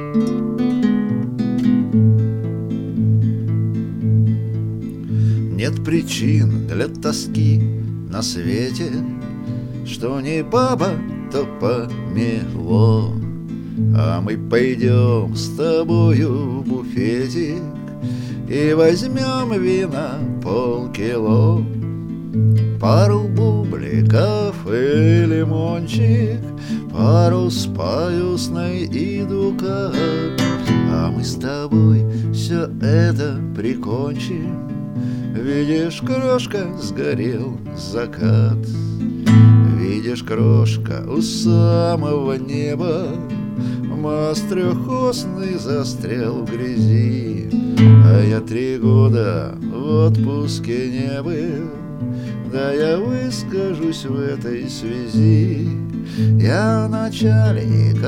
Нет причин для тоски на свете, что не баба, то помело. А мы пойдем с тобою в буфетик и возьмем вина полкило, пару бубликов и лимончик, пару с паюсной и дука. А мы с тобой все это прикончим. Видишь, крошка, сгорел закат. Видишь, крошка, у самого неба мост трехосный застрял в грязи. А я 3 года в отпуске не был, да я выскажусь в этой связи. Я начальник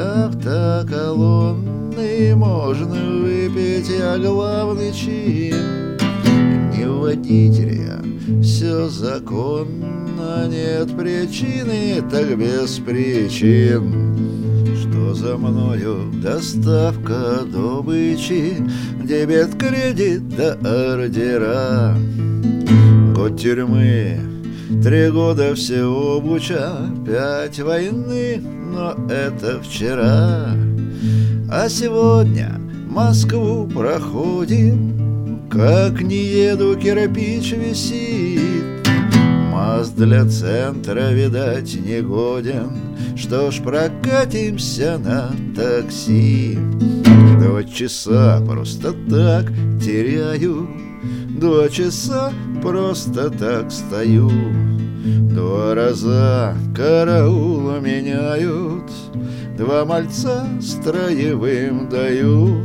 автоколонны, можно выпить, я главный чин. Не у водителя все законно, нет причины, так без причин. Что за мною доставка добычи, дебет, кредит да ордера. Год тюрьмы, 3 года всеобуча, 5 войны, но это вчера. А сегодня Москву проходим, как не еду, кирпич висит. Мост для центра, видать, не годен, что ж, прокатимся на такси. 2 часа просто так теряю, 2 часа просто так стою. 2 раза караул меняют, 2 мальца строевым дают.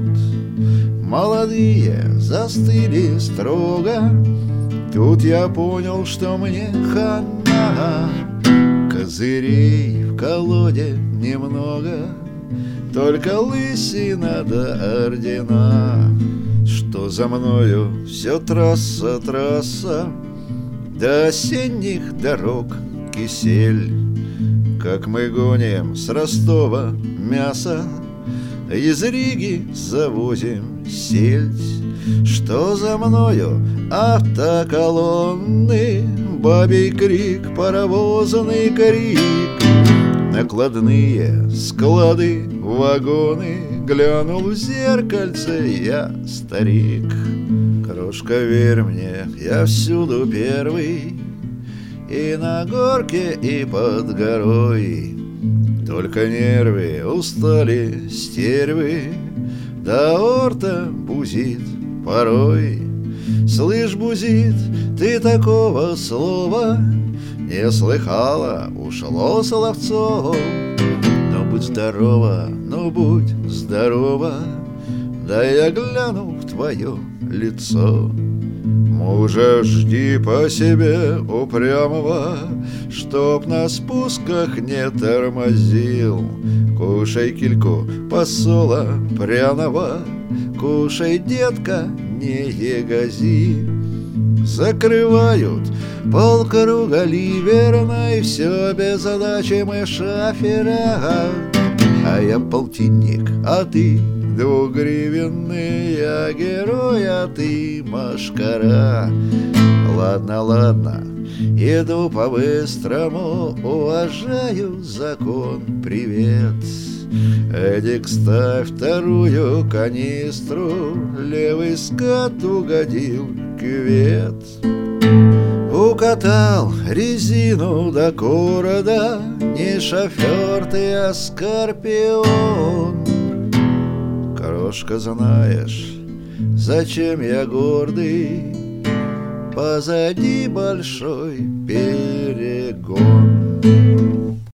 Молодые застыли строго, тут я понял, что мне хана. Козырей в колоде немного, только лысина да ордена. Что за мною все трасса, трасса, до осенних дорог кисель. Как мы гоним с Ростова мясо, из Риги завозим сельдь. Что за мною автоколонны, бабий крик, паровозный крик. Накладные склады, вагоны, глянул в зеркальце я, старик. Крошка, верь мне, я всюду первый, и на горке, и под горой. Только нервы устали стервы, да орта бузит порой. Слышь, бузит, ты такого слова не слыхала, ушло словцо. Но будь здорова, ну будь здорова, да я гляну в твое лицо. Мужа жди по себе упрямого, чтоб на спусках не тормозил. Кушай кильку посола пряного, кушай, детка, не ягози. Закрывают полкруга ливерной, все без задачи мы шафера. А я полтинник, а ты 2-гривенный, я герой, а ты машкара. Ладно, ладно, иду по-быстрому, уважаю закон, привет. Эдик, ставь 2-ю канистру, левый скат угодил в кювет. Укатал резину до города, не шофер ты, а скорпион. Крошка, знаешь, зачем я гордый, позади большой перегон.